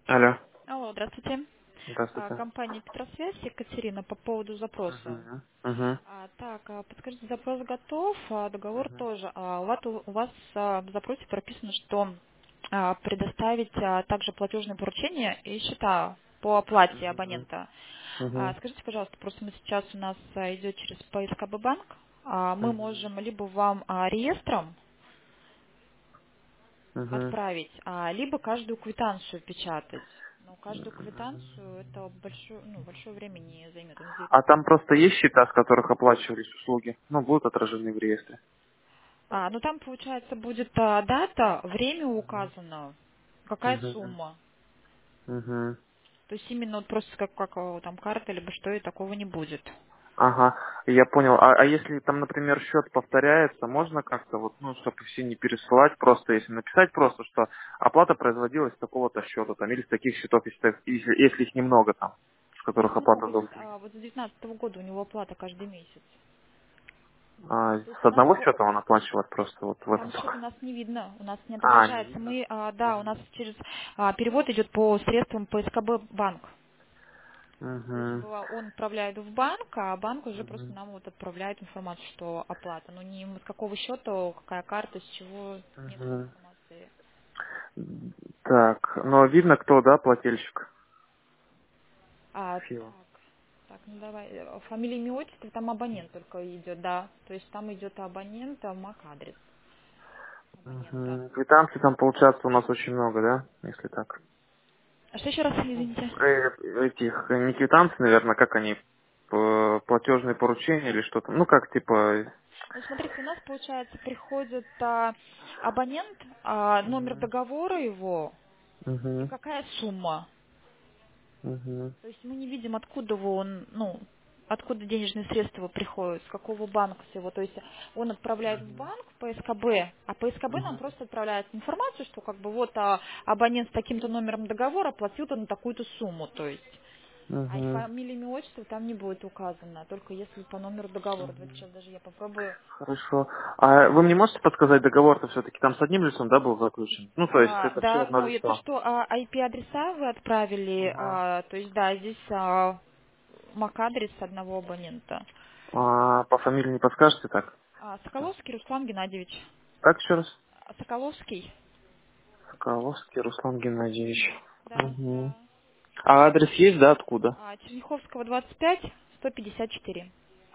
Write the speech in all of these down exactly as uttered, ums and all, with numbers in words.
Алло. Алло, здравствуйте. А, Здравствуйте. Компания Петросвязь, Екатерина, по поводу запроса. Угу. Угу. А, Так, а, подскажите, запрос готов, а договор Угу. тоже. А У вас, у вас а, в запросе прописано, что а, предоставить а, также платежное поручение и счета по оплате Угу. абонента. А, Угу. Скажите, пожалуйста, просто мы сейчас у нас а, идет через П С К Б банк, а, мы Угу. можем либо вам а, реестром Угу. отправить, а, либо каждую квитанцию печатать. Но каждую квитанцию это большое, ну, большое время не займет. У нас А девятнадцать. там просто есть счета, с которых оплачивались услуги? Ну, будут отражены в реестре. А, ну там, получается, будет а, дата, время указано, какая Угу. сумма. Угу. То есть именно вот просто как, как а, там карта, либо что, и такого не будет. Ага, я понял. А, а если там, например, счет повторяется, можно как-то вот, ну, чтобы все не пересылать, просто если написать просто, что оплата производилась с такого-то счета, там, или с таких счетов, если, так- если, если их немного там, с Их которых оплата много, за нет, услуги. а, вот с девятнадцатого года у него оплата каждый месяц. А, То есть с у нас одного по- счета он оплачивает просто вот в там этом счет у только. нас не видно, у нас не А, не отображается. видно? Мы, а, да, у нас через а, перевод идет по средствам П С К Б банк. То есть Угу. быва- он отправляет в банк, а банк уже просто Угу. нам вот отправляет информацию, что оплата. Но не с какого счета, какая карта, с чего, нет этой Угу. информации. Так, но видно, кто, да, плательщик? А, Фила. так, так, ну давай. э, Фамилия, имя, отчество, там абонент только идет, да. То есть там идет абонент, а мак-адрес абонента. Угу. Квитанций там, получается, у нас очень много, да, если так? А что еще раз, извините? Э, этих, э, не квитанций, наверное, как они, п- платежные поручения или что-то, ну, как, типа... Ну, смотрите, у нас, получается, приходит а, абонент, а, номер Угу. договора его и Угу. какая сумма. Угу. То есть мы не видим, откуда его он, ну, откуда денежные средства приходят, с какого банка всего. То есть он отправляет в банк, в П С К Б, а П С К Б нам Угу. просто отправляет информацию, что как бы вот а, абонент с таким-то номером договора платил-то на такую-то сумму, то есть. А и Угу. фамилия, имя, отчество там не будет указано, только если по номеру договора. Давайте сейчас даже я попробую. Хорошо. А вы мне можете подсказать, договор-то все-таки там с одним лицом, да, был заключен? Ну, то есть А, это все да, одно ну и то, лицо. что а, I P-адреса вы отправили, Ага. а, то есть да, здесь а, мак-адрес одного абонента. А по фамилии не подскажете так? А, Соколовский Руслан Геннадьевич. Как еще раз? А, Соколовский? Соколовский Руслан Геннадьевич. Да, Угу. да. А адрес есть, да, откуда? А, Черняховского двадцать пять, сто пятьдесят четыре.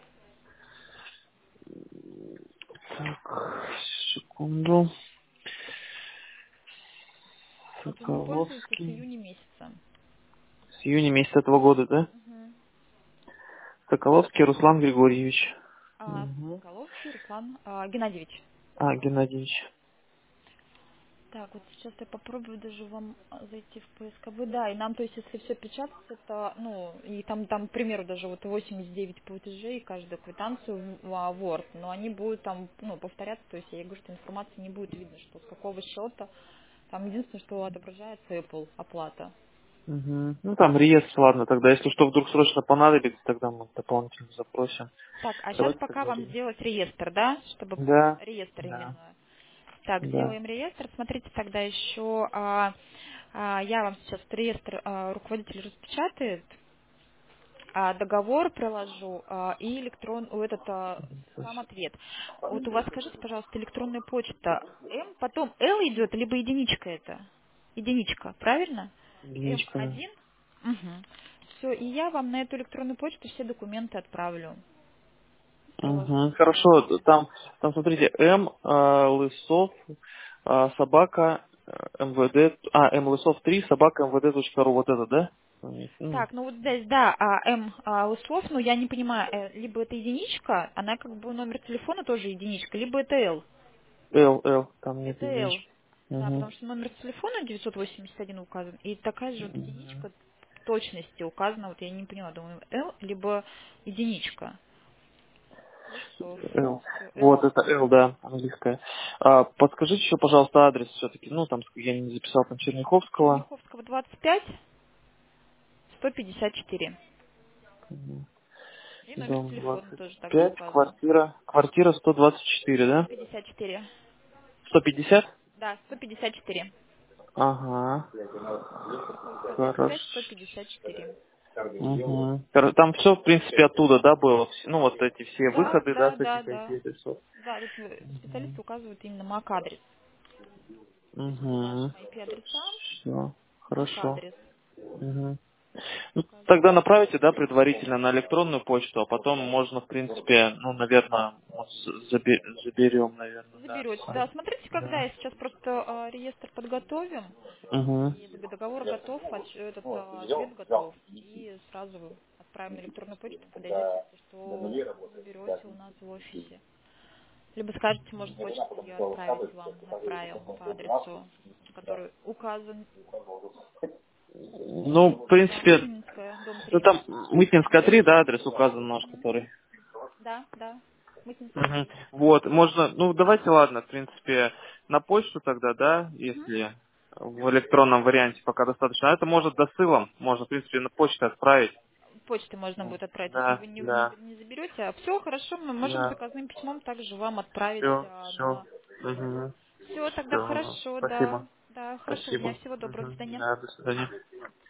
Так, секунду. Вот им пользуются с Соколовский. июня месяца. С июня месяца этого года, да? Мгм. Соколовский Руслан Григорьевич. А, Угу. Соколовский Руслан а, Геннадьевич. А, Геннадьевич. Так, вот сейчас я попробую даже вам а, зайти в П С К Б. Да, и нам, то есть, если все печатать, это, ну, и там, там, к примеру, даже вот восемьдесят девять платежей, и каждую квитанцию в а, Word, но они будут там, ну, повторяться, то есть я говорю, что информации не будет видно, что с какого счета. Там единственное, что отображается Apple оплата. Угу. Ну там реестр, ладно, тогда если что вдруг срочно понадобится, тогда мы дополнительно запросим. Так, а сейчас Давайте пока вам договорим. сделать реестр, да? Чтобы Да, реестр да, именно. Так, да. сделаем реестр. Смотрите, тогда еще а, а, я вам сейчас в реестр а, руководитель распечатает, а, договор приложу а, и электрон, у этот а, сам ответ. Вот у вас, скажите, пожалуйста, электронная почта М, потом Л идет, либо единичка это? Единичка, правильно? М Единичка. один. Угу. Все, и я вам на эту электронную почту все документы отправлю. Приложу Угу. все Хорошо, документы. там, там смотрите, М, а, Лысов, а, собака, э, МВД, а, М Лысов три, собака МВД.ру, вот это, да? Ну, Так, ну вот здесь, да, а, М а, Услов, ну я не понимаю, э, либо это единичка, она как бы номер телефона тоже единичка, либо это Л. Л, Л, там нет Это Л. единички. Да, Угу. потому что номер телефона девятьсот восемьдесят один указан, и такая же вот единичка в точности указана, вот я не поняла, думаю, Л, либо единичка. Лысов. Л. Все, Вот Л. это Л, да, английская. А, подскажите еще, пожалуйста, адрес все-таки. Ну, там я не записал, там Черняховского. Черняховского двадцать пять, сто пятьдесят четыре. Мгм. И номер Дом телефона двадцать тоже также пять, указан. квартира, квартира сто двадцать четыре, сто да? пятьдесят четыре. Сто пятьдесят? Да, сто пятьдесят четыре. Ага. Квартира Хорошо. пять, сто пятьдесят четыре. Угу. Там все, в принципе, оттуда, да, было? Вс- Ну, вот эти все Да, выходы, да, да, с да, этих да. ай пи-адресов. Да, тут вы- специалисты указывают именно мак-адрес. То есть по Угу. вашим ай пи-адресам Все, хорошо. мак-адрес Угу. Ну, указывают. тогда направите, да, предварительно на электронную почту, а потом можно, в принципе, ну, наверное, заберем, наверное, да. Заберете. Да, смотрите, когда Да. я сейчас просто а, реестр подготовим, Угу. и договор готов, отч- этот а, ответ готов, и сразу отправим на электронную почту, подойдете, если что, заберете у нас в офисе. Либо скажете, может, почту ее отправить вам, отправим по адресу, который указан. Ну, в Да, принципе, Мытнинская, дом ну три. там Мытнинская три, да, адрес указан наш, Мгм. который. Да, да, Мытнинская Мгм. три. Вот, можно, ну давайте, ладно, в принципе, на почту тогда, да, Мгм. если в электронном варианте пока достаточно. А это может досылом, можно, в принципе, на почту отправить. Почты можно будет отправить, если Да, вы не, не, да, не заберете. А все хорошо, мы можем да. заказным письмом также вам отправить Все, а, все. на... Угу. Все, тогда Все, хорошо, да. спасибо. Да, хорошего дня, Спасибо. всего доброго, до Мгм. свидания. Да, до свидания.